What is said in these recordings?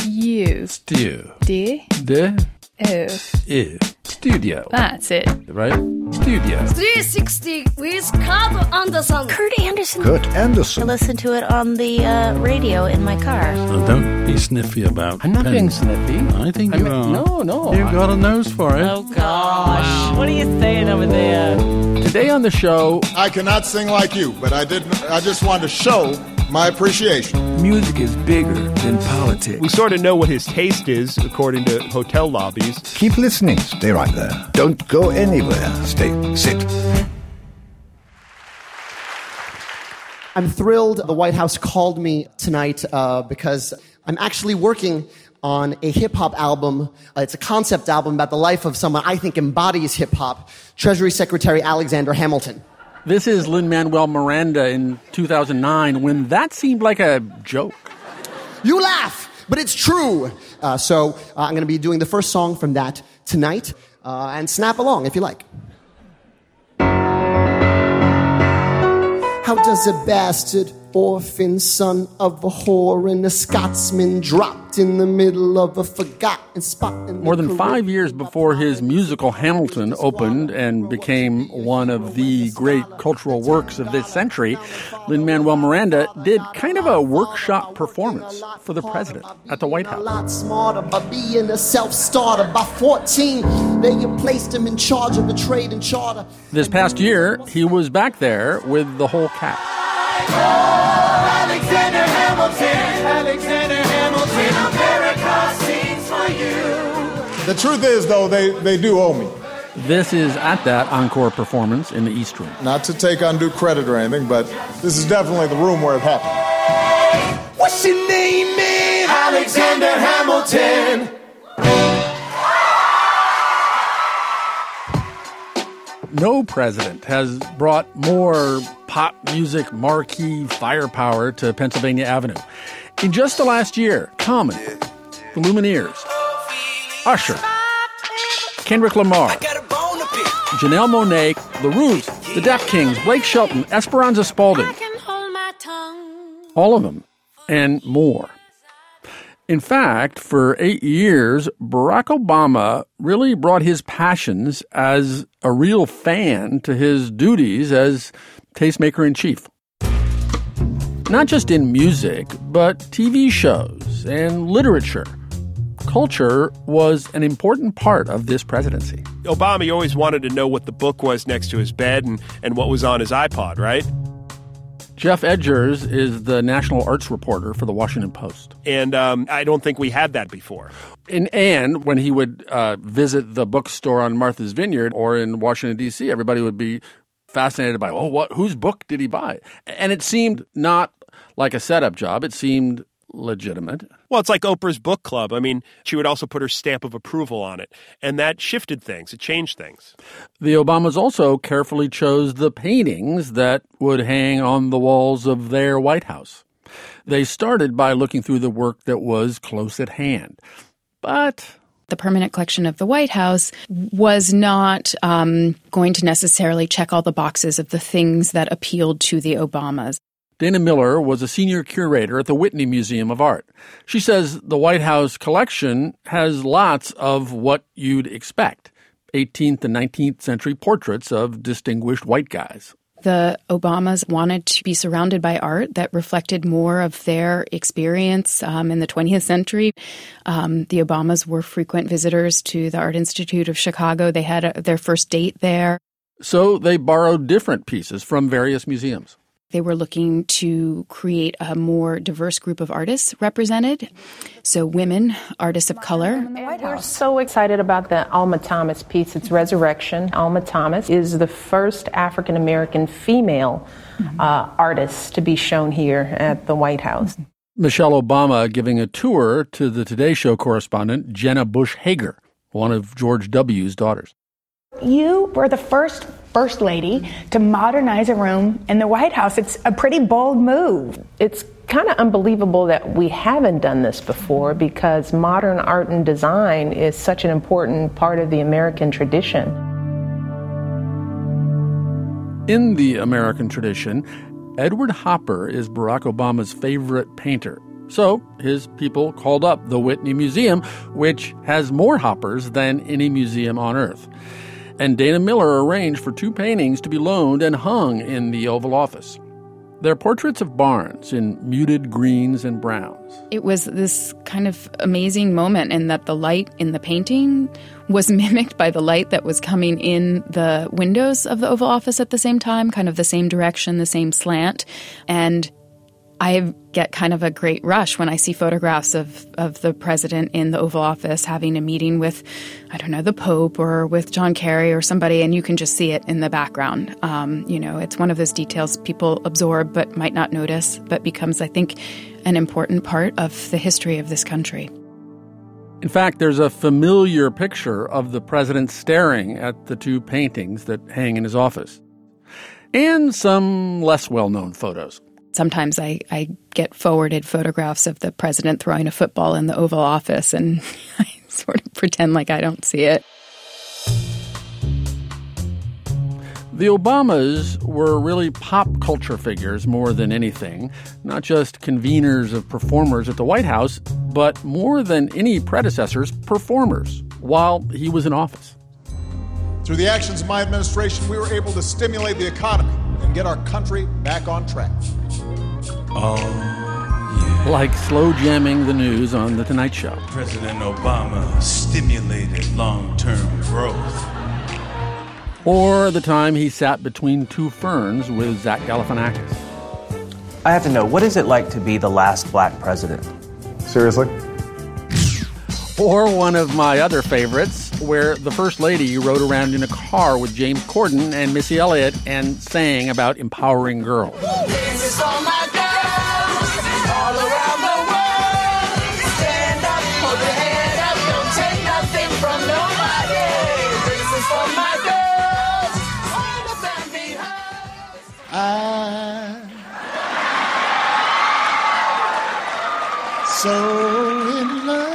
You. Stew. D. De. O. I. Studio. That's it. Right? Studio. 360 with Kurt Anderson. Kurt Anderson. Kurt Anderson. I listen to it on the radio in my car. Oh, don't be sniffy about I'm not being pens. snippy. I think you are. No. You've got a nose for it. Oh, gosh. What are you saying over there? Today on the show, I cannot sing like you, but I just wanted to show my appreciation. Music is bigger than politics. We sort of know what his taste is, according to hotel lobbies. Keep listening. Stay right there. Don't go anywhere. Sit. I'm thrilled the White House called me tonight because I'm actually working on a hip-hop album. It's a concept album about the life of someone I think embodies hip-hop, Treasury Secretary Alexander Hamilton. this is Lin-Manuel Miranda in 2009 when that seemed like a joke. You laugh, but it's true. So I'm going to be doing the first song from that tonight, and snap along if you like. How does a bastard orphan son of a whore and a Scotsman dropped in the middle of a forgotten spot in the More than 5 years before his musical Hamilton opened and became one of the great cultural works of this century, Lin-Manuel Miranda did kind of a workshop performance for the president at the White House. A lot smarter by being a self-starter. By 14, they placed him in charge of the trade and charter. This past year, he was back there with the whole cast. Alexander Hamilton, America sings for you. The truth is, though, they do owe me. This is at that encore performance in the East Room. Not to take undue credit or anything, but this is definitely the room where it happened. What's your name, man? Alexander Hamilton. No president has brought more pop music marquee firepower to Pennsylvania Avenue. In just the last year, Common, the Lumineers, Usher, Kendrick Lamar, Janelle Monáe, The Roots, the Def Kings, Blake Shelton, Esperanza Spalding, all of them, and more. In fact, for 8 years, Barack Obama really brought his passions as a real fan to his duties as tastemaker-in-chief. Not just in music, but TV shows and literature. Culture was an important part of this presidency. Obama always wanted to know what the book was next to his bed and what was on his iPod, right? Jeff Edgers is the national arts reporter for the Washington Post. And I don't think we had that before. And when he would visit the bookstore on Martha's Vineyard or in Washington, D.C., everybody would be fascinated by, whose book did he buy? And it seemed not like a setup job. It seemed legitimate. Well, it's like Oprah's book club. I mean, she would also put her stamp of approval on it. And that shifted things. It changed things. The Obamas also carefully chose the paintings that would hang on the walls of their White House. They started by looking through the work that was close at hand. But the permanent collection of the White House was not going to necessarily check all the boxes of the things that appealed to the Obamas. Dana Miller was a senior curator at the Whitney Museum of Art. She says the White House collection has lots of what you'd expect, 18th and 19th century portraits of distinguished white guys. The Obamas wanted to be surrounded by art that reflected more of their experience in the 20th century. The Obamas were frequent visitors to the Art Institute of Chicago. They had their first date there. So they borrowed different pieces from various museums. They were looking to create a more diverse group of artists represented. So women, artists of color. We're so excited about the Alma Thomas piece. It's Resurrection. Alma Thomas is the first African-American female artist to be shown here at the White House. Michelle Obama giving a tour to the Today Show correspondent, Jenna Bush Hager, one of George W.'s daughters. You were the first lady to modernize a room in the White House. It's a pretty bold move. It's kind of unbelievable that we haven't done this before because modern art and design is such an important part of the American tradition. In the American tradition, Edward Hopper is Barack Obama's favorite painter. So his people called up the Whitney Museum, which has more hoppers than any museum on Earth. And Dana Miller arranged for 2 paintings to be loaned and hung in the Oval Office. They're portraits of Barnes in muted greens and browns. It was this kind of amazing moment in that the light in the painting was mimicked by the light that was coming in the windows of the Oval Office at the same time, kind of the same direction, the same slant. And I get kind of a great rush when I see photographs of the president in the Oval Office having a meeting with, I don't know, the Pope or with John Kerry or somebody, and you can just see it in the background. It's one of those details people absorb but might not notice, but becomes, I think, an important part of the history of this country. In fact, there's a familiar picture of the president staring at the 2 paintings that hang in his office. And some less well-known photos. Sometimes I get forwarded photographs of the president throwing a football in the Oval Office, and I sort of pretend like I don't see it. The Obamas were really pop culture figures more than anything, not just conveners of performers at the White House, but more than any predecessors, performers while he was in office. Through the actions of my administration, we were able to stimulate the economy and get our country back on track. Oh, yeah. Like slow jamming the news on The Tonight Show. President Obama stimulated long-term growth. Or the time he sat between 2 ferns with Zach Galifianakis. I have to know, what is it like to be the last black president? Seriously? Or one of my other favorites, where the First Lady rode around in a car with James Corden and Missy Elliott and sang about empowering girls. This is for my girls all around the world. Stand up, hold your head up, don't take nothing from nobody. This is for my girls all around the house. I'm so in love.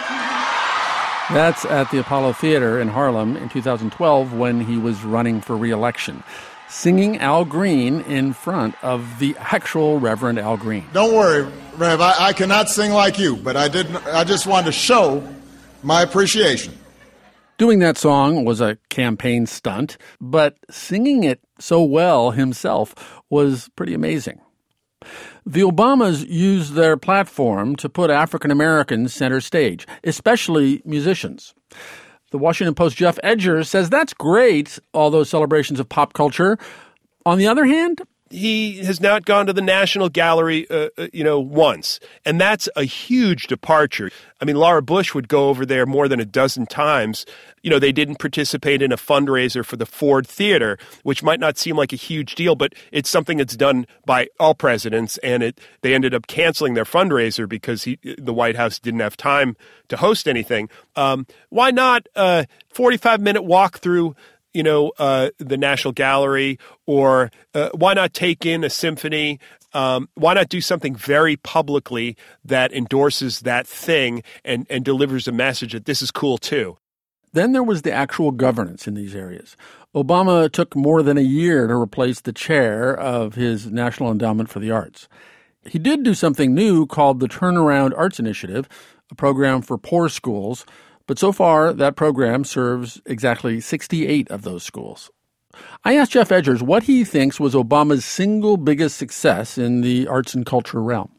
That's at the Apollo Theater in Harlem in 2012 when he was running for re-election, singing Al Green in front of the actual Reverend Al Green. Don't worry, Rev, I cannot sing like you, but I just wanted to show my appreciation. Doing that song was a campaign stunt, but singing it so well himself was pretty amazing. The Obamas used their platform to put African Americans center stage, especially musicians. The Washington Post Jeff Edgers says that's great, all those celebrations of pop culture. On the other hand, he has not gone to the National Gallery, once. And that's a huge departure. I mean, Laura Bush would go over there more than a dozen times. They didn't participate in a fundraiser for the Ford Theater, which might not seem like a huge deal, but it's something that's done by all presidents. And they ended up canceling their fundraiser because the White House didn't have time to host anything. Why not a 45-minute walk through the National Gallery, or why not take in a symphony? Why not do something very publicly that endorses that thing and delivers a message that this is cool too? Then there was the actual governance in these areas. Obama took more than a year to replace the chair of his National Endowment for the Arts. He did do something new called the Turnaround Arts Initiative, a program for poor schools. But so far, that program serves exactly 68 of those schools. I asked Jeff Edgers what he thinks was Obama's single biggest success in the arts and culture realm.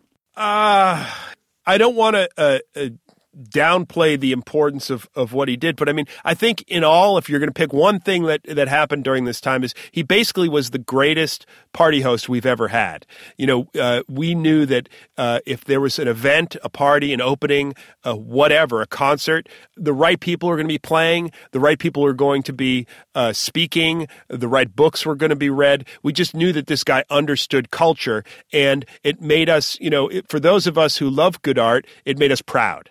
I don't want to downplay the importance of what he did. But I mean, I think in all, if you're going to pick one thing that happened during this time, is he basically was the greatest party host we've ever had. We knew that if there was an event, a party, an opening, whatever, a concert, the right people are going to be playing, the right people are going to be speaking, the right books were going to be read. We just knew that this guy understood culture, and it made us, for those of us who love good art, it made us proud.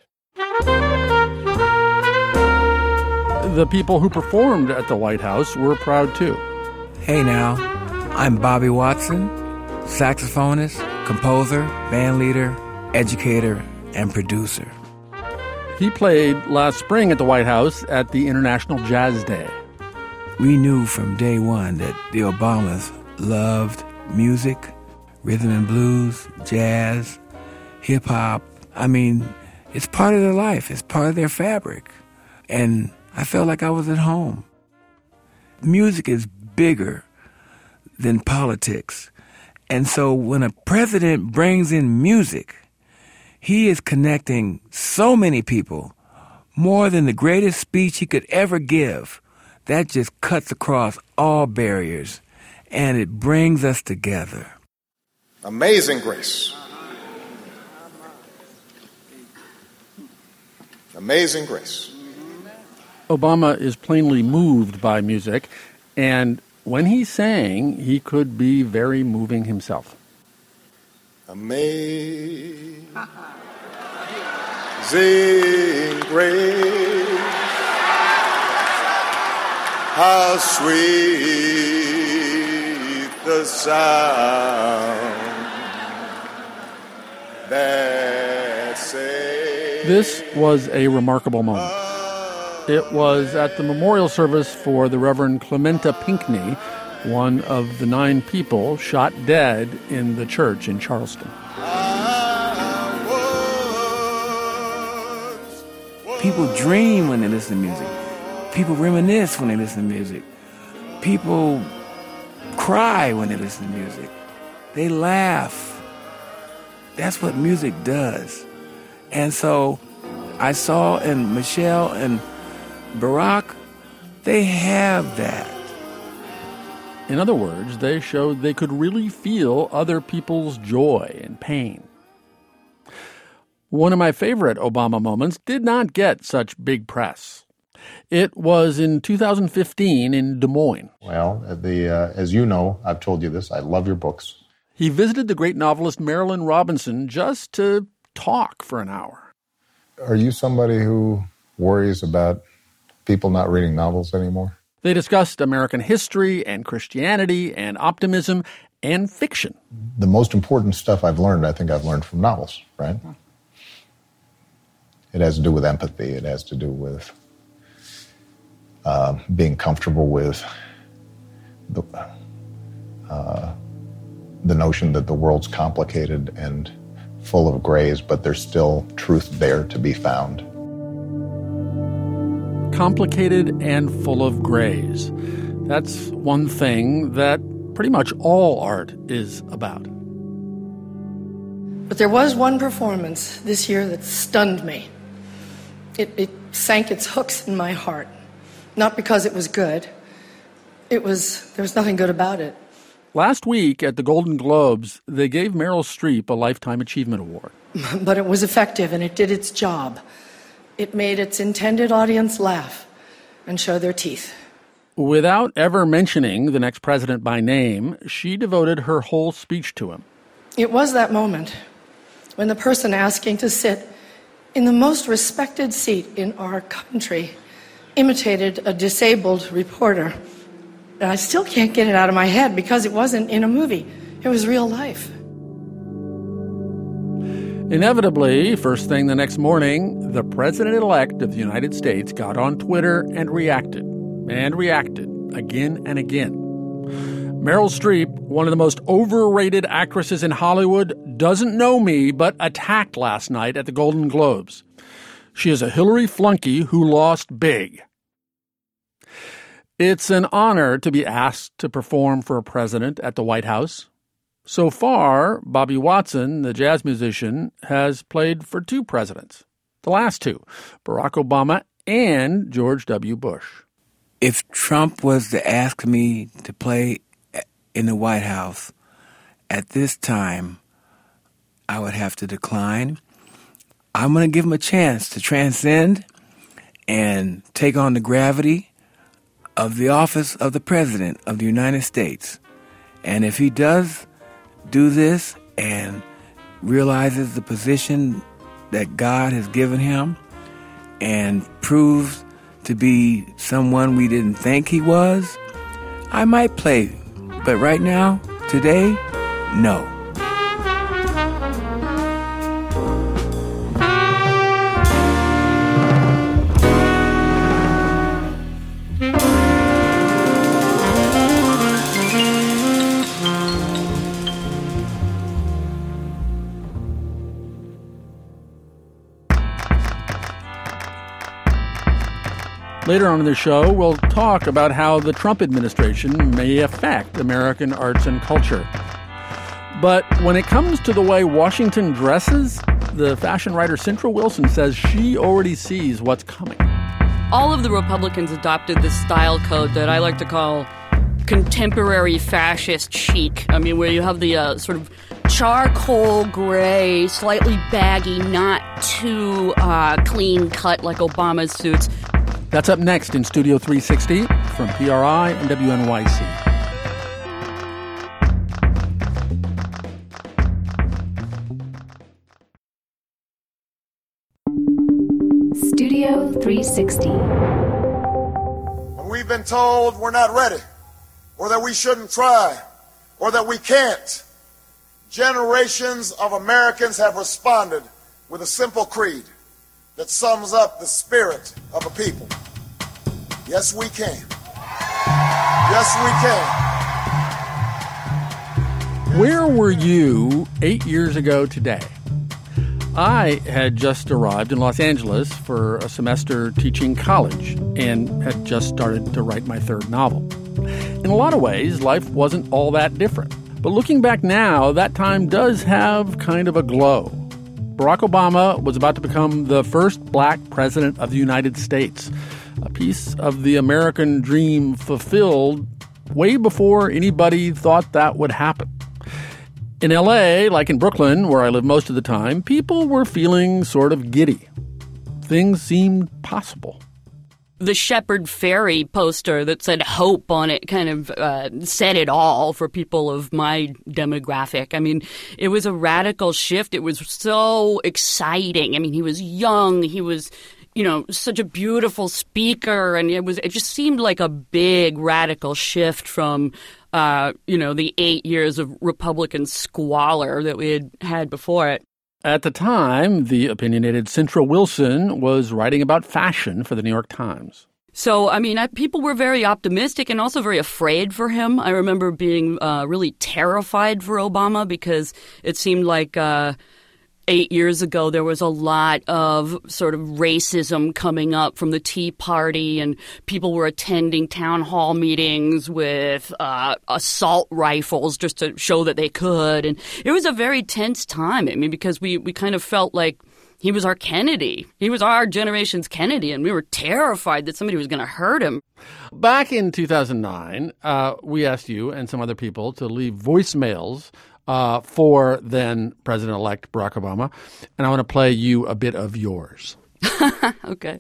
The people who performed at the White House were proud too. Hey now, I'm Bobby Watson, saxophonist, composer, bandleader, educator, and producer. He played last spring at the White House at the International Jazz Day. We knew from day one that the Obamas loved music, rhythm and blues, jazz, hip-hop. I mean, it's part of their life. It's part of their fabric. And I felt like I was at home. Music is bigger than politics. And so when a president brings in music, he is connecting so many people, more than the greatest speech he could ever give. That just cuts across all barriers, and it brings us together. Amazing Grace. Amazing Grace. Obama is plainly moved by music, and when he sang, he could be very moving himself. Amazing Grace, how sweet the sound that saved. This was a remarkable moment. It was at the memorial service for the Reverend Clementa Pinckney, one of the 9 people shot dead in the church in Charleston. People dream when they listen to music. People reminisce when they listen to music. People cry when they listen to music. They laugh. That's what music does. And so I saw in Michelle and Barack, they have that. In other words, they showed they could really feel other people's joy and pain. One of my favorite Obama moments did not get such big press. It was in 2015 in Des Moines. Well, as you know, I've told you this, I love your books. He visited the great novelist Marilynne Robinson just to talk for an hour. Are you somebody who worries about people not reading novels anymore? They discussed American history and Christianity and optimism and fiction. The most important stuff I've learned, I think I've learned from novels, right? It has to do with empathy. It has to do with being comfortable with the notion that the world's complicated and full of grays, but there's still truth there to be found. Complicated and full of grays. That's one thing that pretty much all art is about. But there was one performance this year that stunned me. It sank its hooks in my heart. Not because it was good. There was nothing good about it. Last week at the Golden Globes, they gave Meryl Streep a Lifetime Achievement Award. But it was effective and it did its job. It made its intended audience laugh and show their teeth. Without ever mentioning the next president by name, she devoted her whole speech to him. It was that moment when the person asking to sit in the most respected seat in our country imitated a disabled reporter. And I still can't get it out of my head because it wasn't in a movie. It was real life. Inevitably, first thing the next morning, the president-elect of the United States got on Twitter and reacted again and again. Meryl Streep, one of the most overrated actresses in Hollywood, doesn't know me but attacked last night at the Golden Globes. She is a Hillary flunky who lost big. It's an honor to be asked to perform for a president at the White House. So far, Bobby Watson, the jazz musician, has played for 2 presidents. The last 2, Barack Obama and George W. Bush. If Trump was to ask me to play in the White House at this time, I would have to decline. I'm going to give him a chance to transcend and take on the gravity of the office of the President of the United States. And if he does do this and realizes the position that God has given him and proves to be someone we didn't think he was, I might play. But right now, today, no. Later on in the show, we'll talk about how the Trump administration may affect American arts and culture. But when it comes to the way Washington dresses, the fashion writer Centra Wilson says she already sees what's coming. All of the Republicans adopted this style code that I like to call contemporary fascist chic. I mean, where you have the sort of charcoal gray, slightly baggy, not too clean cut like Obama's suits. That's up next in Studio 360 from PRI and WNYC. Studio 360. When we've been told we're not ready, or that we shouldn't try, or that we can't, generations of Americans have responded with a simple creed that sums up the spirit of a people. Yes, we can. Yes, we can. Where were you 8 years ago today? I had just arrived in Los Angeles for a semester teaching college and had just started to write my third novel. In a lot of ways, life wasn't all that different. But looking back now, that time does have kind of a glow. Barack Obama was about to become the first black president of the United States, a piece of the American dream fulfilled way before anybody thought that would happen. In L.A., like in Brooklyn, where I live most of the time, people were feeling sort of giddy. Things seemed possible. The Shepard Ferry poster that said hope on it kind of said it all for people of my demographic. I mean, it was a radical shift. It was so exciting. I mean, he was young. He was, such a beautiful speaker. And it just seemed like a big radical shift from, the 8 years of Republican squalor that we had before it. At the time, the opinionated Centra Wilson was writing about fashion for the New York Times. So, I mean, people were very optimistic and also very afraid for him. I remember being really terrified for Obama because it seemed like 8 years ago there was a lot of sort of racism coming up from the Tea Party, and people were attending town hall meetings with assault rifles just to show that they could. And it was a very tense time, I mean, because we kind of felt like he was our Kennedy. He was our generation's Kennedy, and we were terrified that somebody was going to hurt him. Back in 2009, we asked you and some other people to leave voicemails for then President-elect Barack Obama. And I want to play you a bit of yours. Okay.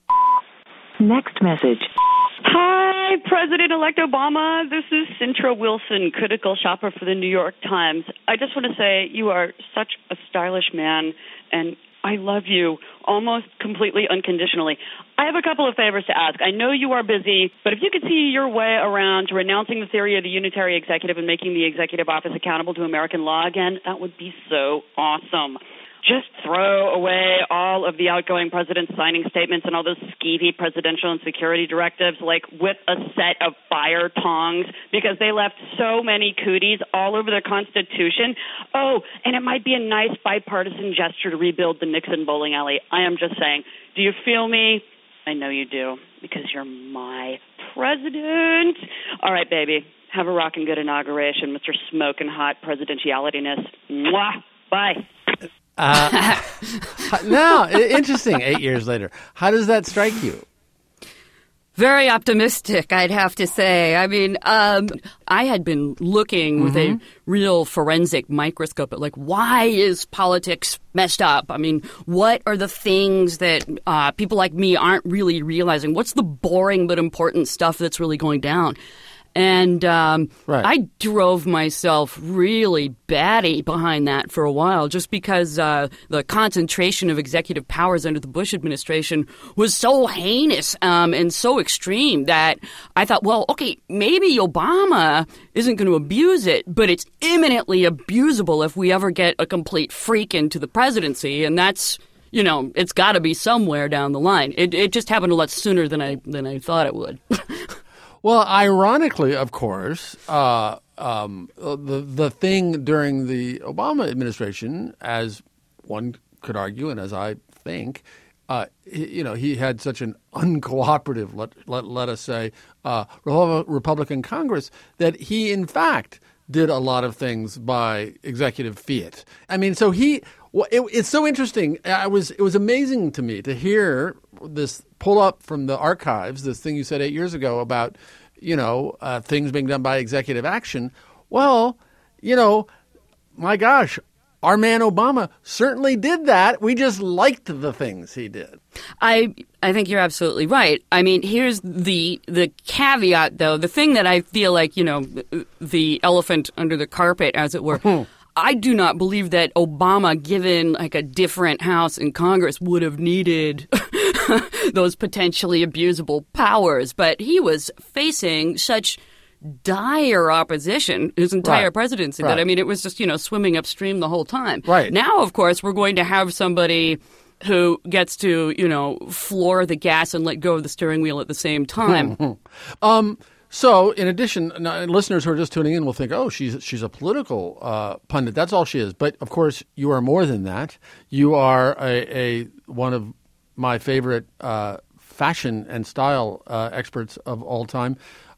Next message. Hi, President-elect Obama. This is Centra Wilson, critical shopper for the New York Times. I just want to say you are such a stylish man, and I love you almost completely unconditionally. I have a couple of favors to ask. I know you are busy, but if you could see your way around to renouncing the theory of the unitary executive and making the executive office accountable to American law again, that would be so awesome. Just throw away all of the outgoing president's signing statements and all those skeevy presidential and security directives, like with a set of fire tongs, because they left so many cooties all over the Constitution. Oh, and it might be a nice bipartisan gesture to rebuild the Nixon bowling alley. I am just saying, do you feel me? I know you do, because you're my president. All right, baby. Have a rockin' good inauguration, Mr. Smokin' Hot Presidentialityness. Mwah. Bye. Now, interesting, 8 years later. How does that strike you? Very optimistic, I'd have to say. I mean, I had been looking with a real forensic microscope at, why is politics messed up? I mean, what are the things that people like me aren't really realizing? What's the boring but important stuff that's really going down? And I drove myself really batty behind that for a while just because the concentration of executive powers under the Bush administration was so heinous and so extreme that I thought, well, okay, maybe Obama isn't going to abuse it, but it's imminently abusable if we ever get a complete freak into the presidency. And that's, it's got to be somewhere down the line. It just happened a lot sooner than I thought it would. Well, ironically, of course, the thing during the Obama administration, as one could argue and as I think, he had such an uncooperative, let us say, Republican Congress that he, in fact, did a lot of things by executive fiat. I mean, so it's so interesting. It was amazing to me to hear this pull up from the archives, this thing you said 8 years ago about, things being done by executive action. Well, my gosh, our man Obama certainly did that. We just liked the things he did. I think you're absolutely right. I mean, here's the caveat, though. The thing that I feel like, the elephant under the carpet, as it were. I do not believe that Obama, given like a different House in Congress, would have needed those potentially abusable powers. But he was facing such dire opposition his entire presidency that, I mean, it was just, swimming upstream the whole time. Right. Now, of course, we're going to have somebody who gets to, floor the gas and let go of the steering wheel at the same time. So, in addition, listeners who are just tuning in will think, oh, she's a political pundit. That's all she is. But, of course, you are more than that. You are a one of my favorite fashion and style experts of all time.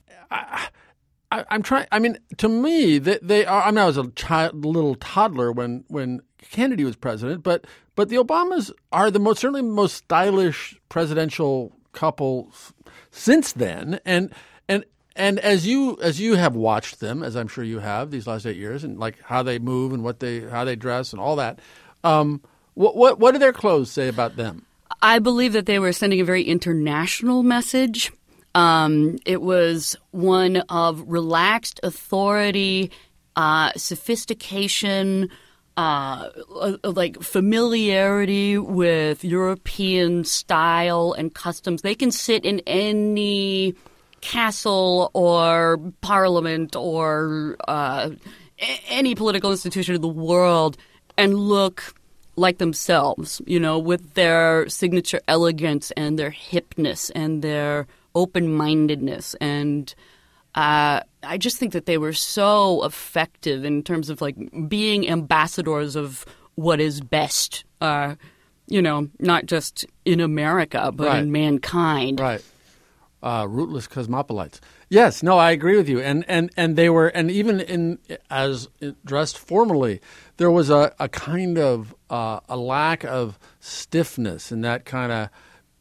I'm trying. I mean, to me, they are. I mean, I was a little toddler when Kennedy was president, but the Obamas are certainly the most stylish presidential couple since then, and as you have watched them, as I'm sure you have these last 8 years, and like how they move and how they dress and all that, what do their clothes say about them? I believe that they were sending a very international message. It was one of relaxed authority, sophistication, like familiarity with European style and customs. They can sit in any castle or parliament or any political institution in the world and look like themselves, with their signature elegance and their hipness and their open-mindedness. And I just think that they were so effective in terms of like being ambassadors of what is best, not just in America, but in mankind. Right. Rootless cosmopolites. Yes, no, I agree with you. And they were, and even as dressed formally, there was a kind of a lack of stiffness in that kind of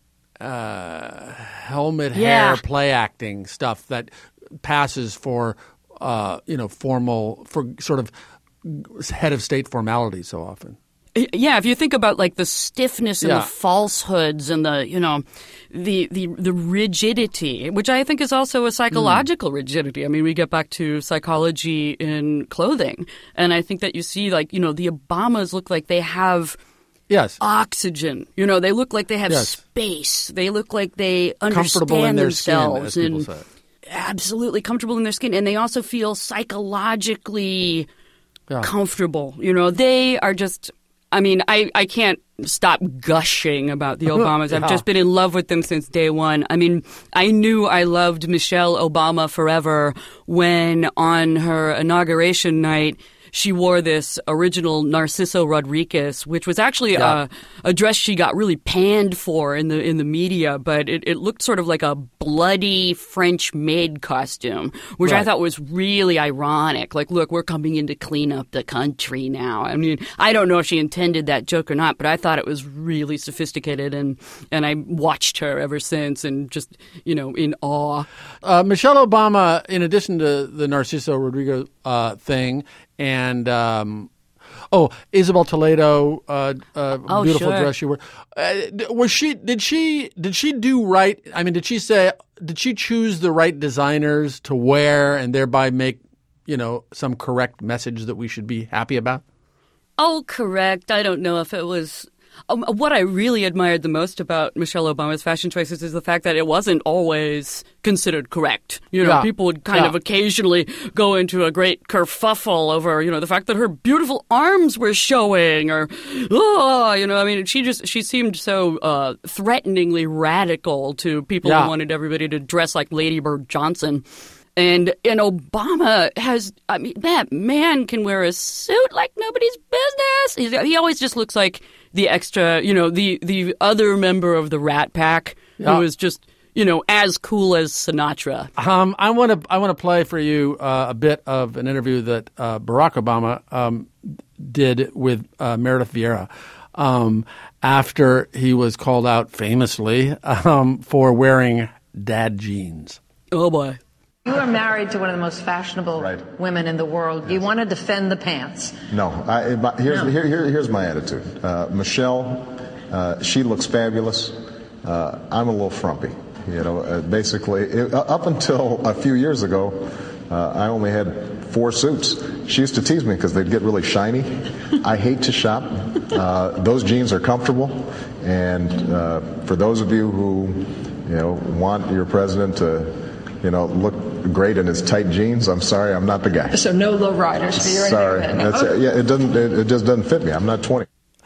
helmet hair play acting stuff that passes for formal, for sort of head of state formality so often. Yeah, if you think about like the stiffness and the falsehoods and the rigidity, which I think is also a psychological rigidity. I mean, we get back to psychology in clothing, and I think that you see like, the Obamas look like they have oxygen. They look like they have space. They look like they understand themselves and absolutely comfortable in their skin, and they also feel psychologically comfortable. They are just. I mean, I can't stop gushing about the Obamas. I've just been in love with them since day one. I mean, I knew I loved Michelle Obama forever when on her inauguration night she wore this original Narciso Rodriguez, which was actually a dress she got really panned for in the media, but it looked sort of like a bloody French maid costume, which I thought was really ironic. Like, look, we're coming in to clean up the country now. I mean, I don't know if she intended that joke or not, but I thought it was really sophisticated, and I watched her ever since and just, in awe. Michelle Obama, in addition to the Narciso Rodriguez thing, and Isabel Toledo, beautiful dress she wore. Did she do right? I mean, did she choose the right designers to wear and thereby make, some correct message that we should be happy about? Oh, correct. I don't know if it was. What I really admired the most about Michelle Obama's fashion choices is the fact that it wasn't always considered correct. People would kind of occasionally go into a great kerfuffle over, the fact that her beautiful arms were showing or, I mean, she seemed so threateningly radical to people who wanted everybody to dress like Lady Bird Johnson. And Obama that man can wear a suit like nobody's business. He always just looks like the extra, the other member of the Rat Pack who was just, as cool as Sinatra. I want to play for you a bit of an interview that Barack Obama did with Meredith Vieira after he was called out famously for wearing dad jeans. Oh, boy. You are married to one of the most fashionable women in the world. Do you want to defend the pants? No. Here's my attitude. Michelle, she looks fabulous. I'm a little frumpy. Basically, up until a few years ago, I only had 4 suits. She used to tease me because they'd get really shiny. I hate to shop. Those jeans are comfortable. And for those of you who, want your president to, look great in his tight jeans, I'm sorry, I'm not the guy. So no low riders for your Sorry. It just doesn't fit me. I'm not 20.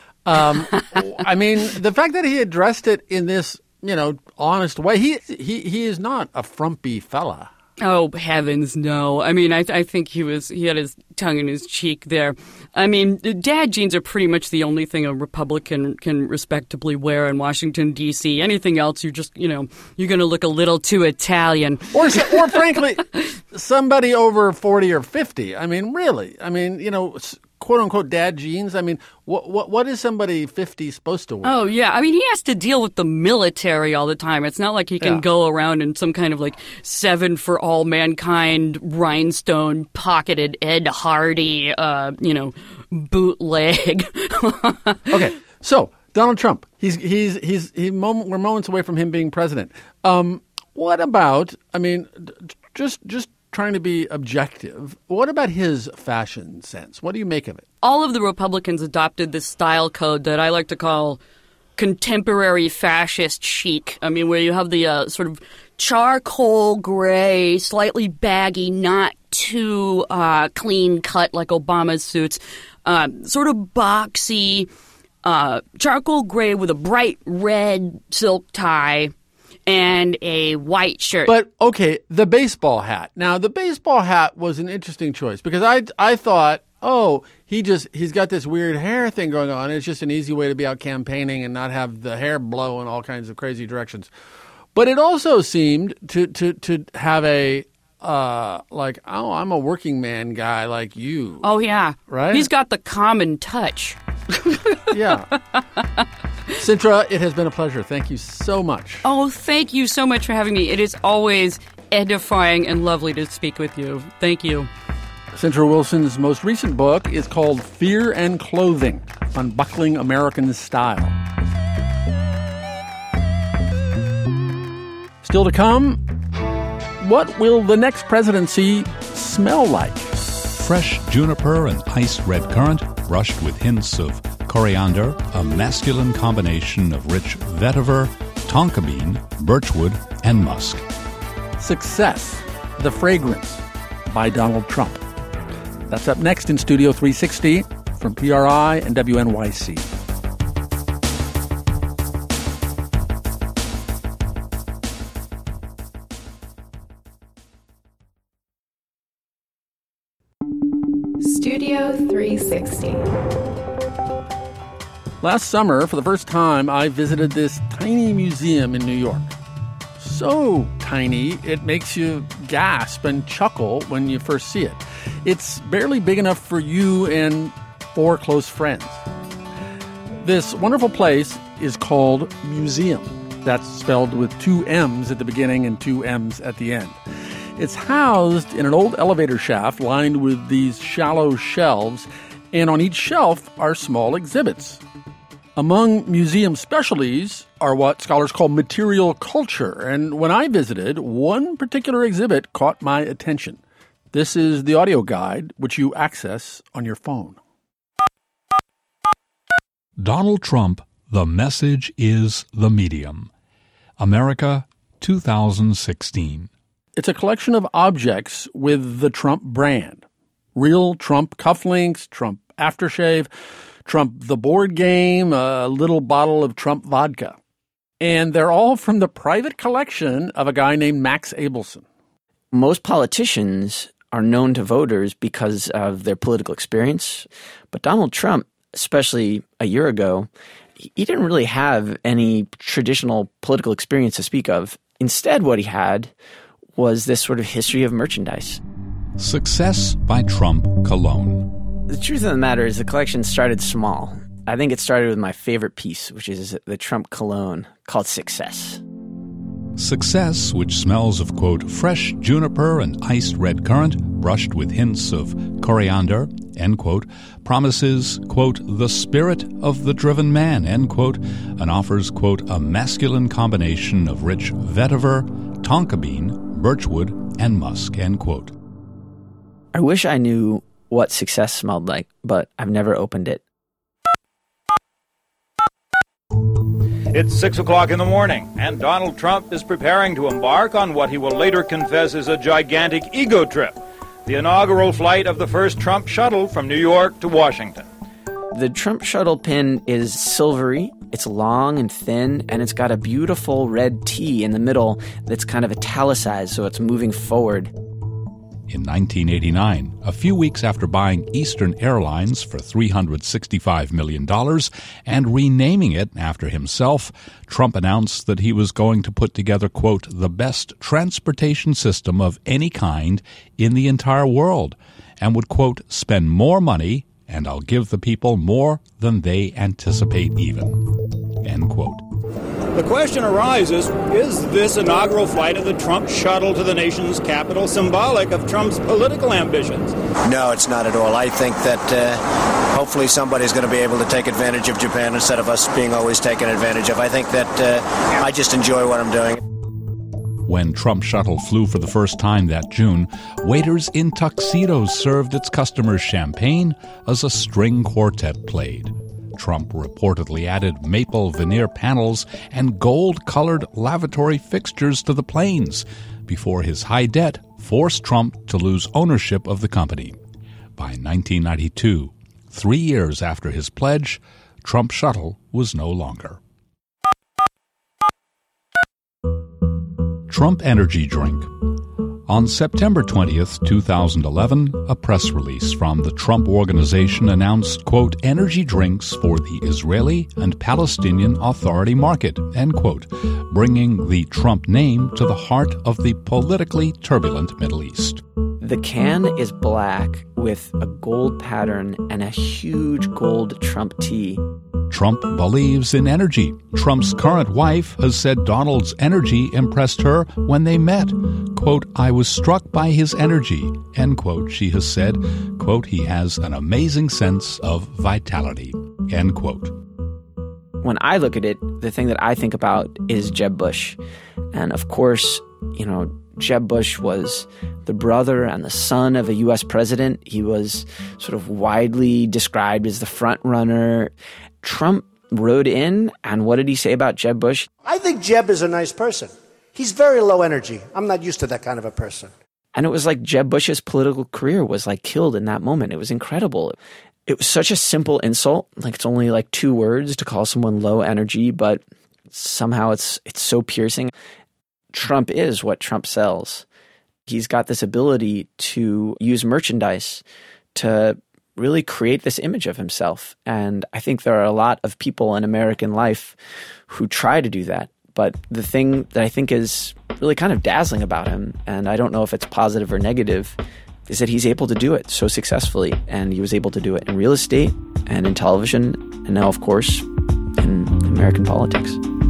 I mean, the fact that he addressed it in this, honest way, he is not a frumpy fella. Oh, heavens, no. I mean, I think he had his tongue in his cheek there. I mean, dad jeans are pretty much the only thing a Republican can respectably wear in Washington, D.C. Anything else, you're just, you're going to look a little too Italian. Or frankly, somebody over 40 or 50. I mean, really. I mean, quote-unquote dad jeans. I mean, what is somebody 50 supposed to wear? Oh, yeah. I mean, he has to deal with the military all the time. It's not like he can go around in some kind of, 7 for all mankind, rhinestone, pocketed Ed Hardy, bootleg. Okay, so Donald Trump, we're moments away from him being president. What about, just trying to be objective, what about his fashion sense? What do you make of it? All of the Republicans adopted this style code that I like to call contemporary fascist chic. I mean, where you have the sort of charcoal gray, slightly baggy, not too clean cut like Obama's suits, sort of boxy, charcoal gray with a bright red silk tie and a white shirt. But, okay, the baseball hat. Now, the baseball hat was an interesting choice because I thought, he's got this weird hair thing going on. It's just an easy way to be out campaigning and not have the hair blow in all kinds of crazy directions. But it also seemed to have a, I'm a working man guy like you. Oh, yeah. Right? He's got the common touch. Yeah. Sintra, it has been a pleasure. Thank you so much. Oh, thank you so much for having me. It is always edifying and lovely to speak with you. Thank you. Sintra Wilson's most recent book is called Fear and Clothing, Unbuckling American Style. Still to come, what will the next presidency smell like? Fresh juniper and iced red currant, brushed with hints of coriander, a masculine combination of rich vetiver, tonka bean, birchwood, and musk. Success, the Fragrance, by Donald Trump. That's up next in Studio 360 from PRI and WNYC. Studio 360. Last summer, for the first time, I visited this tiny museum in New York. So tiny, it makes you gasp and chuckle when you first see it. It's barely big enough for you and 4 close friends. This wonderful place is called Museum. That's spelled with 2 M's at the beginning and 2 M's at the end. It's housed in an old elevator shaft lined with these shallow shelves, and on each shelf are small exhibits. Among museum specialties are what scholars call material culture, and when I visited, one particular exhibit caught my attention. This is the audio guide, which you access on your phone. Donald Trump, The Message is the Medium. America, 2016. It's a collection of objects with the Trump brand. Real Trump cufflinks, Trump aftershave, Trump the board game, a little bottle of Trump vodka. And they're all from the private collection of a guy named Max Abelson. Most politicians are known to voters because of their political experience, but Donald Trump especially a year ago, he didn't really have any traditional political experience to speak of. Instead, what he had was this sort of history of merchandise. Success by Trump Cologne. The truth of the matter is the collection started small. I think it started with my favorite piece, which is the Trump cologne called Success. Success, which smells of, quote, fresh juniper and iced red currant, brushed with hints of coriander, end quote, promises, quote, the spirit of the driven man, end quote, and offers, quote, a masculine combination of rich vetiver, tonka bean, birchwood, and musk, end quote. I wish I knew what success smelled like, but I've never opened it. It's 6 o'clock in the morning, and Donald Trump is preparing to embark on what he will later confess is a gigantic ego trip, the inaugural flight of the first Trump shuttle from New York to Washington. The Trump shuttle pin is silvery, it's long and thin, and it's got a beautiful red T in the middle that's kind of italicized, so it's moving forward. In 1989, a few weeks after buying Eastern Airlines for $365 million and renaming it after himself, Trump announced that he was going to put together, quote, the best transportation system of any kind in the entire world, and would, quote, spend more money, and I'll give the people more than they anticipate even, end quote. The question arises, is this inaugural flight of the Trump shuttle to the nation's capital symbolic of Trump's political ambitions? No, it's not at all. I think that hopefully somebody's going to be able to take advantage of Japan instead of us being always taken advantage of. I think that I just enjoy what I'm doing. When Trump shuttle flew for the first time that June, waiters in tuxedos served its customers champagne as a string quartet played. Trump reportedly added maple veneer panels and gold-colored lavatory fixtures to the planes before his high debt forced Trump to lose ownership of the company. By 1992, 3 years after his pledge, Trump shuttle was no longer. Trump Energy Drink. On September 20th, 2011, a press release from the Trump Organization announced, quote, energy drinks for the Israeli and Palestinian Authority market, end quote, bringing the Trump name to the heart of the politically turbulent Middle East. The can is black with a gold pattern and a huge gold Trump T. Trump believes in energy. Trump's current wife has said Donald's energy impressed her when they met. Quote, I was struck by his energy, end quote, she has said. Quote, he has an amazing sense of vitality, end quote. When I look at it, the thing that I think about is Jeb Bush. And of course, you know, Jeb Bush was the brother and the son of a U.S. president. He was sort of widely described as the front runner. Trump rode in, and what did he say about Jeb Bush? I think Jeb is a nice person. He's very low energy. I'm not used to that kind of a person. And it was like Jeb Bush's political career was like killed in that moment. It was incredible. It was such a simple insult. Like it's only like 2 words to call someone low energy, but somehow it's so piercing. Trump is what Trump sells. He's got this ability to use merchandise to really create this image of himself. And I think there are a lot of people in American life who try to do that. But the thing that I think is really kind of dazzling about him, and I don't know if it's positive or negative, is that he's able to do it so successfully. And he was able to do it in real estate and in television, and now, of course, in American politics.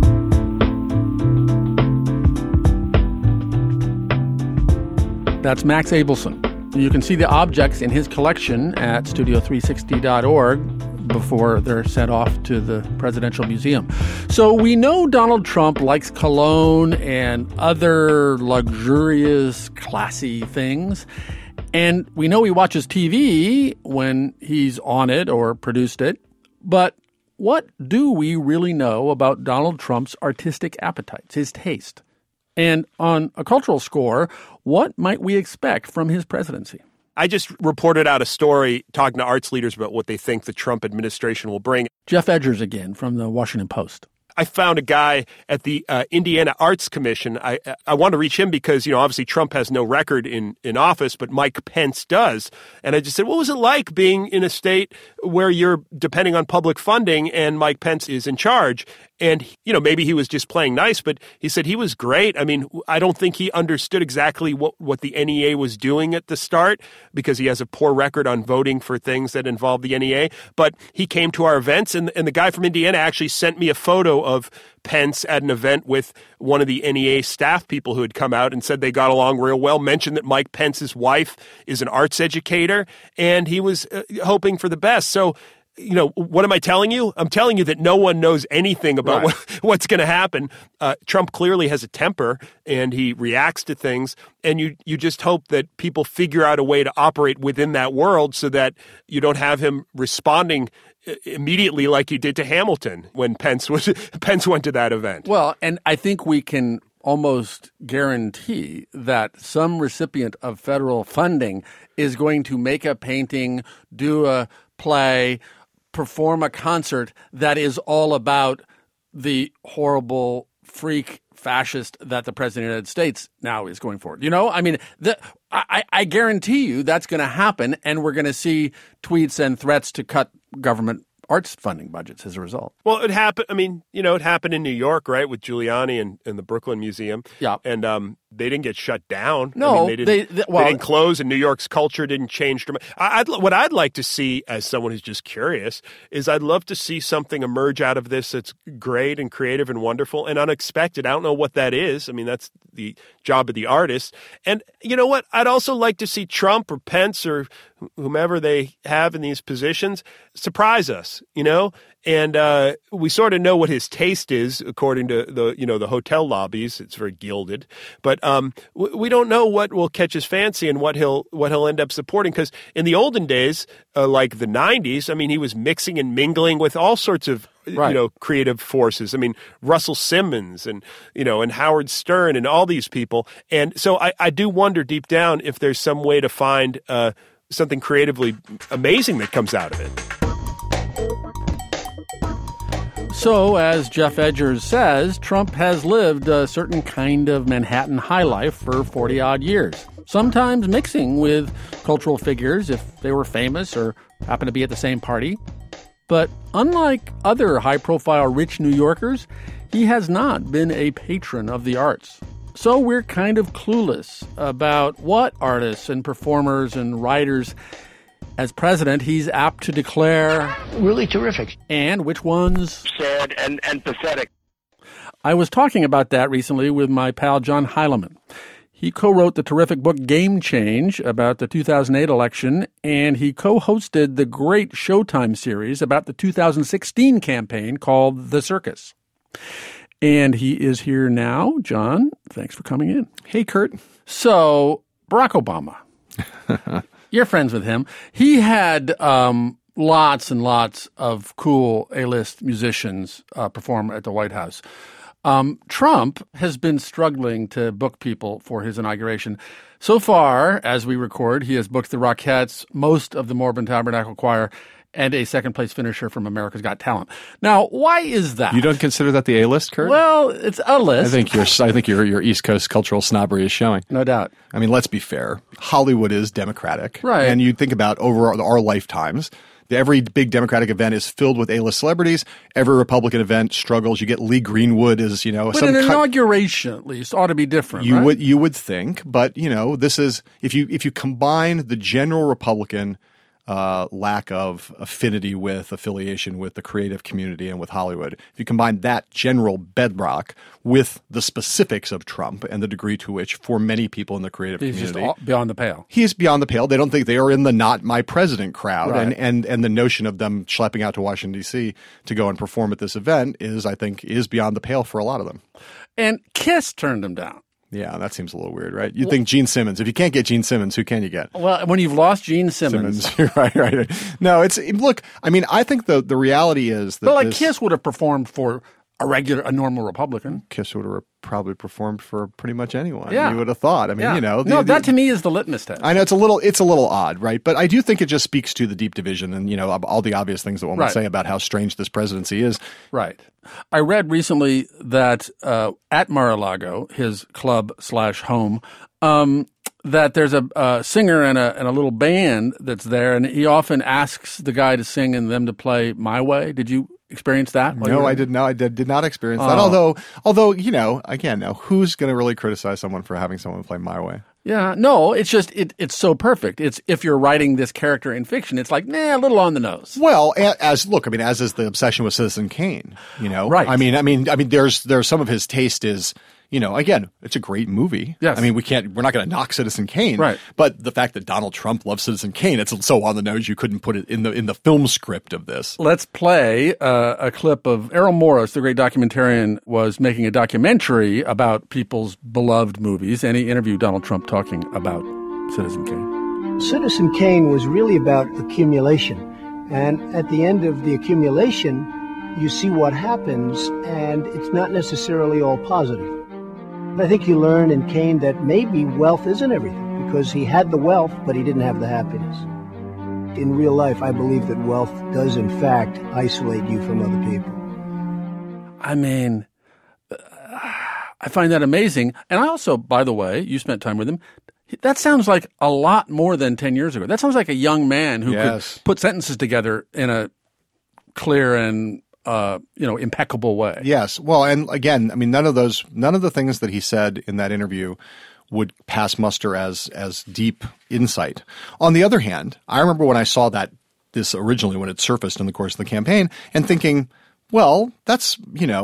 That's Max Abelson. You can see the objects in his collection at studio360.org before they're sent off to the Presidential Museum. So we know Donald Trump likes cologne and other luxurious, classy things. And we know he watches TV when he's on it or produced it. But what do we really know about Donald Trump's artistic appetites, his taste? And on a cultural score, what might we expect from his presidency? I just reported out a story talking to arts leaders about what they think the Trump administration will bring. Jeff Edgers again from the Washington Post. I found a guy at the Indiana Arts Commission. I want to reach him because, obviously Trump has no record in office, but Mike Pence does. And I just said, what was it like being in a state where you're depending on public funding and Mike Pence is in charge? And, maybe he was just playing nice, but he said he was great. I mean, I don't think he understood exactly what the NEA was doing at the start because he has a poor record on voting for things that involve the NEA. But he came to our events, and the guy from Indiana actually sent me a photo of Pence at an event with one of the NEA staff people who had come out and said they got along real well, mentioned that Mike Pence's wife is an arts educator, and he was hoping for the best. So, what am I telling you? I'm telling you that no one knows anything about what's going to happen. Trump clearly has a temper, and he reacts to things, and you just hope that people figure out a way to operate within that world so that you don't have him responding immediately like you did to Hamilton when Pence went to that event. Well, and I think we can almost guarantee that some recipient of federal funding is going to make a painting, do a play, perform a concert that is all about the horrible freak fascist that the president of the United States now is going for. I mean, I guarantee you that's going to happen, and we're going to see tweets and threats to cut government arts funding budgets as a result. Well, it happened. I mean, it happened in New York, right, with Giuliani and the Brooklyn Museum. Yeah, and they didn't get shut down. No, they didn't close, and New York's culture didn't change. What I'd like to see, as someone who's just curious, is I'd love to see something emerge out of this that's great and creative and wonderful and unexpected. I don't know what that is. I mean, that's the job of the artist. And you know what? I'd also like to see Trump or Pence or whomever they have in these positions surprise us, And we sort of know what his taste is, according to the hotel lobbies. It's very gilded, but we don't know what will catch his fancy and what he'll end up supporting. Because in the olden days, like the '90s, I mean, he was mixing and mingling with all sorts of creative forces. I mean, Russell Simmons and Howard Stern and all these people. And so I do wonder deep down if there's some way to find something creatively amazing that comes out of it. So, as Jeff Edgers says, Trump has lived a certain kind of Manhattan high life for 40-odd years, sometimes mixing with cultural figures if they were famous or happened to be at the same party. But unlike other high-profile rich New Yorkers, he has not been a patron of the arts. So we're kind of clueless about what artists and performers and writers, as president, he's apt to declare really terrific, and which ones sad and pathetic. I was talking about that recently with my pal John Heilemann. He co-wrote the terrific book Game Change about the 2008 election, and he co-hosted the great Showtime series about the 2016 campaign called The Circus. And he is here now. John, thanks for coming in. Hey, Kurt. So, Barack Obama. You're friends with him. He had lots and lots of cool A-list musicians perform at the White House. Trump has been struggling to book people for his inauguration. So far, as we record, he has booked the Rockettes, most of the Mormon Tabernacle Choir, and a second-place finisher from America's Got Talent. Now, why is that? You don't consider that the A-list, Kurt? Well, it's a list. I think your East Coast cultural snobbery is showing. No doubt. I mean, let's be fair. Hollywood is Democratic. Right. And you think about over our lifetimes, every big Democratic event is filled with A-list celebrities. Every Republican event struggles. You get Lee Greenwood as, But an inauguration, at least, ought to be different, right? You would think. But, this is – if you combine the general Republican – lack of affinity with, affiliation with the creative community and with Hollywood. If you combine that general bedrock with the specifics of Trump and the degree to which, for many people in the creative community, just beyond the pale. He is beyond the pale. They don't think they are in the not my president crowd. Right. And the notion of them schlepping out to Washington, D.C. to go and perform at this event is beyond the pale for a lot of them. And Kiss turned him down. Yeah, that seems a little weird, right? You'd think Gene Simmons. If you can't get Gene Simmons, who can you get? Well, when you've lost Gene Simmons. Right. No, look, I mean, I think the reality is that Kiss would have performed for a normal Republican. Kiss would have probably performed for pretty much anyone. Yeah. You would have thought. I mean, that to me is the litmus test. I know it's a little odd, right? But I do think it just speaks to the deep division and, all the obvious things that one would say about how strange this presidency is. Right. I read recently that at Mar-a-Lago, his club/home, that there's a singer and a little band that's there, and he often asks the guy to sing and them to play My Way. Did you experience that? No, I did not. I did not experience that. Although, again, now who's going to really criticize someone for having someone play My Way? Yeah, no, it's just it's so perfect. It's if you're writing this character in fiction, it's like a little on the nose. Well, as is the obsession with Citizen Kane. Right. I mean, there's some of his taste is. Again, it's a great movie. Yes. I mean, we're not going to knock Citizen Kane. Right. But the fact that Donald Trump loves Citizen Kane, it's so on the nose you couldn't put it in the film script of this. Let's play a clip of Errol Morris, the great documentarian, was making a documentary about people's beloved movies, and he interviewed Donald Trump talking about Citizen Kane. Citizen Kane was really about accumulation. And at the end of the accumulation, you see what happens, and it's not necessarily all positive. I think you learn in Kane that maybe wealth isn't everything, because he had the wealth, but he didn't have the happiness. In real life, I believe that wealth does, in fact, isolate you from other people. I mean, I find that amazing. And I also, by the way, you spent time with him. That sounds like a lot more than 10 years ago. That sounds like a young man who could put sentences together in a clear and impeccable way. Yes. Well, and again, I mean, none of the things that he said in that interview would pass muster as deep insight. On the other hand, I remember when I saw this originally when it surfaced in the course of the campaign and thinking, well, that's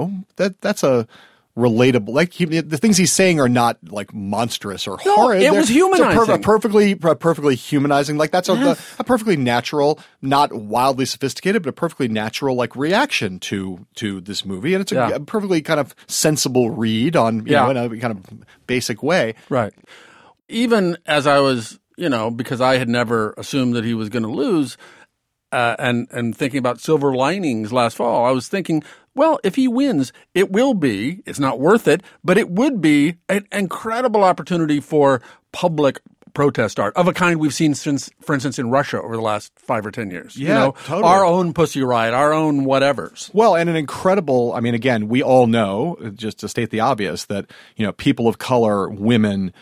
a relatable, like the things he's saying are not like monstrous or horrid. It was humanizing. Perfectly humanizing. Like that's a perfectly natural, not wildly sophisticated, but a perfectly natural like reaction to this movie. And it's a perfectly kind of sensible read on, in a kind of basic way. Right. Even as I was, because I had never assumed that he was going to lose, and thinking about silver linings last fall, I was thinking, well, if he wins, it's not worth it, but it would be an incredible opportunity for public protest art of a kind we've seen for instance, in Russia over the last 5 or 10 years. Yeah, totally. Our own Pussy Riot, our own whatevers. Well, and an incredible, I mean, again, we all know, just to state the obvious, that, people of color, women,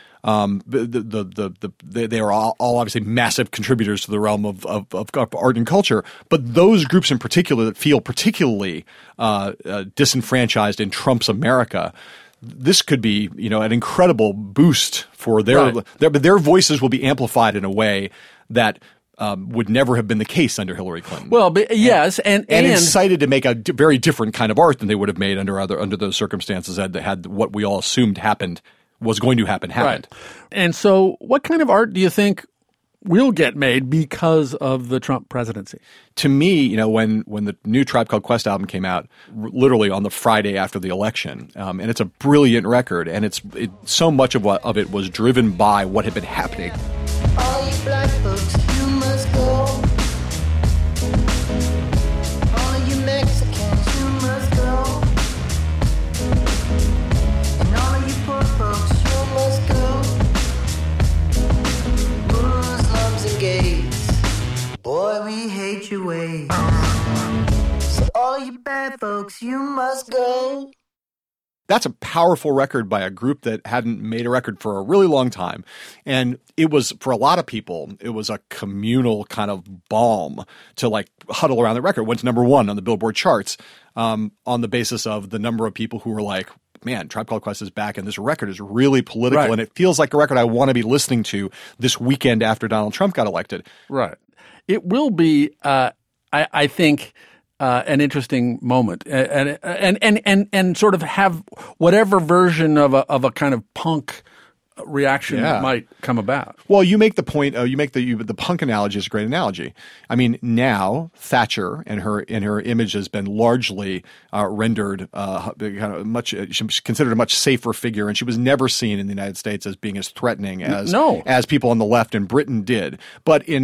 they are all obviously massive contributors to the realm of art and culture, but those groups in particular that feel particularly disenfranchised in Trump's America, this could be an incredible boost for their voices will be amplified in a way that would never have been the case under Hillary Clinton. Well, yes, and incited to make a very different kind of art than they would have made under those circumstances had what we all assumed was going to happen happened. Right. And so what kind of art do you think will get made because of the Trump presidency? To me, when the new Tribe Called Quest album came out, literally on the Friday after the election, and it's a brilliant record, and so much of it was driven by what had been happening. All you black folks, you must go. All you Mexicans, you must go. And all you poor folks, you must go. Muslims and gays, boy, we hate your ways. So all you bad folks, you must go. That's a powerful record by a group that hadn't made a record for a really long time. And it was, for a lot of people, it was a communal kind of balm to like huddle around the record. It went to number 1 on the Billboard charts on the basis of the number of people who were like, man, Tribe Called Quest is back and this record is really political. Right. And it feels like a record I want to be listening to this weekend after Donald Trump got elected. Right. It will be, I think, an interesting moment, and sort of have whatever version of a kind of punk reaction might come about. Well, you make the point. The punk analogy is a great analogy. I mean, now Thatcher and her image has been largely rendered she's considered a much safer figure, and she was never seen in the United States as being as threatening as people on the left in Britain did. But in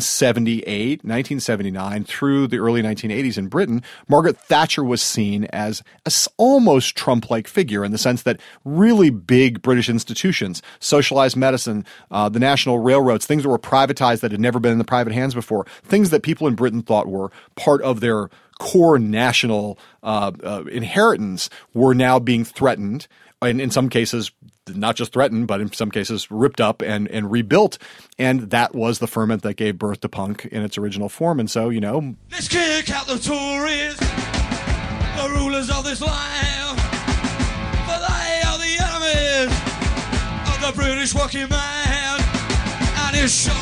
1978, 1979, through the early 1980s in Britain, Margaret Thatcher was seen as a almost Trump-like figure in the sense that really big British institutions, socialized medicine, the national railroads, things that were privatized that had never been in the private hands before, things that people in Britain thought were part of their core national inheritance were now being threatened, and in some cases not just threatened, but in some cases ripped up and rebuilt. And that was the ferment that gave birth to punk in its original form. And so, let's kick out the Tories, the rulers of this land, for they are the enemies of the British working man and his show.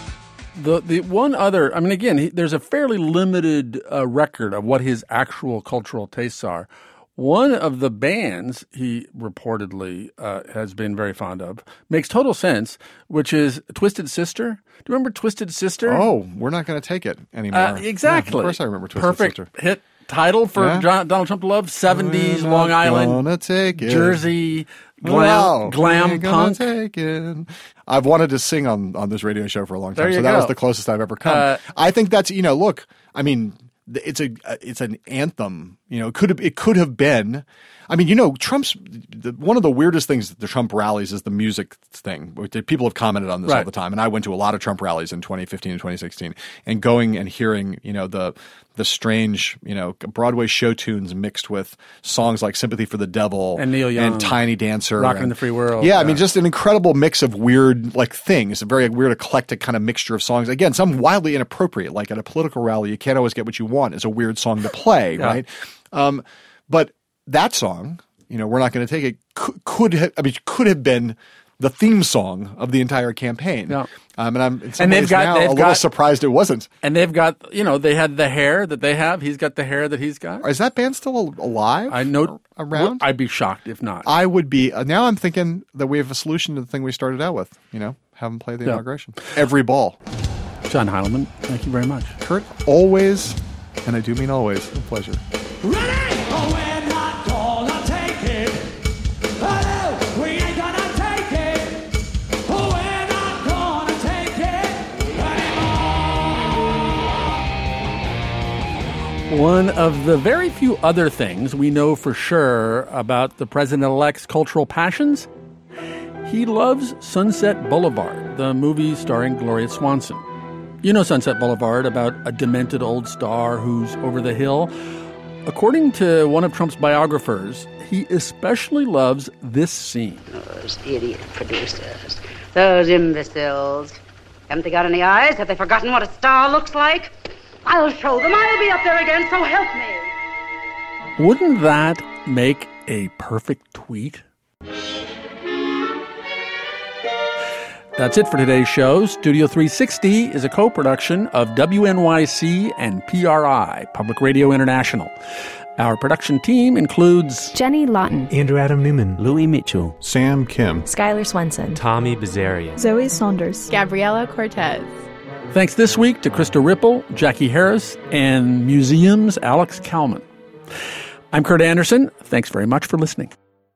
The one other, I mean, again, there's a fairly limited record of what his actual cultural tastes are. One of the bands he reportedly has been very fond of makes total sense, which is Twisted Sister. Do you remember Twisted Sister? Oh, we're not going to take it anymore. Exactly. Yeah, of course I remember Twisted Sister. Perfect hit title for Donald Trump to love. 70s, Long Island, Jersey, glam punk. Take it. I've wanted to sing on this radio show for a long time, so that was the closest I've ever come. I think that's, look, I mean, it's an anthem. It could have been. I mean, Trump's one of the weirdest things that the Trump rallies is the music thing. People have commented on this all the time, and I went to a lot of Trump rallies in 2015 and 2016, and going and hearing the strange Broadway show tunes mixed with songs like "Sympathy for the Devil" and Neil Young and "Tiny Dancer," "Rockin' in the Free World." Yeah, I mean, just an incredible mix of weird things. A very weird eclectic kind of mixture of songs. Again, some wildly inappropriate. Like at a political rally, you can't always get what you want. It's a weird song to play, right? But that song, we're not going to take it. Could have been the theme song of the entire campaign. Yeah. And I'm in some ways now a little surprised it wasn't. And they've got, they had the hair that they have. He's got the hair that he's got. Is that band still alive? I know around. I'd be shocked if not. I would be. Now I'm thinking that we have a solution to the thing we started out with. Have them play the inauguration every ball. John Heilemann, thank you very much. Kurt, always, and I do mean always, a pleasure. Ready? Oh, we're not gonna take it. Oh, no, we ain't gonna take it. Oh, we're not gonna take it anymore. One of the very few other things we know for sure about the president-elect's cultural passions, he loves Sunset Boulevard, the movie starring Gloria Swanson. You know Sunset Boulevard, about a demented old star who's over the hill. According to one of Trump's biographers, he especially loves this scene. Those idiot producers, those imbeciles. Haven't they got any eyes? Have they forgotten what a star looks like? I'll show them. I'll be up there again, so help me. Wouldn't that make a perfect tweet? That's it for today's show. Studio 360 is a co-production of WNYC and PRI, Public Radio International. Our production team includes Jenny Lawton, Andrew Adam Newman, Louis Mitchell, Sam Kim, Skylar Swenson, Tommy Bazarian, Zoe Saunders, Gabriela Cortez. Thanks this week to Krista Ripple, Jackie Harris, and Museum's Alex Kalman. I'm Kurt Anderson. Thanks very much for listening.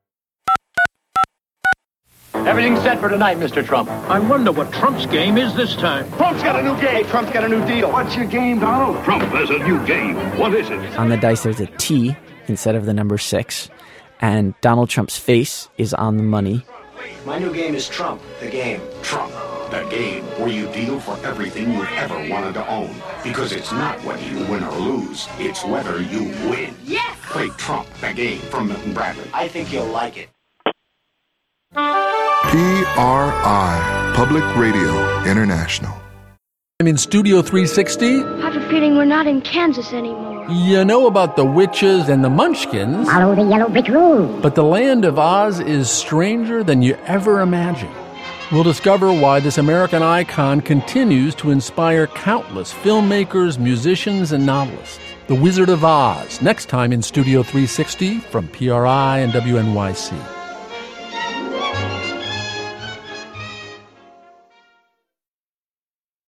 Everything's set for tonight, Mr. Trump. I wonder what Trump's game is this time. Trump's got a new game. Trump's got a new deal. What's your game, Donald? Trump has a new game. What is it? On the dice, there's a T instead of the number 6. And Donald Trump's face is on the money. My new game is Trump, the game. Trump, the game where you deal for everything you've ever wanted to own. Because it's not whether you win or lose, it's whether you win. Yes! Play Trump, the game from Milton Bradley. I think you'll like it. PRI, Public Radio International. I'm in Studio 360. I have a feeling we're not in Kansas anymore. You know about the witches and the munchkins. Follow the yellow brick road. But the land of Oz is stranger than you ever imagined. We'll discover why this American icon continues to inspire countless filmmakers, musicians, and novelists. The Wizard of Oz, next time in Studio 360 from PRI and WNYC.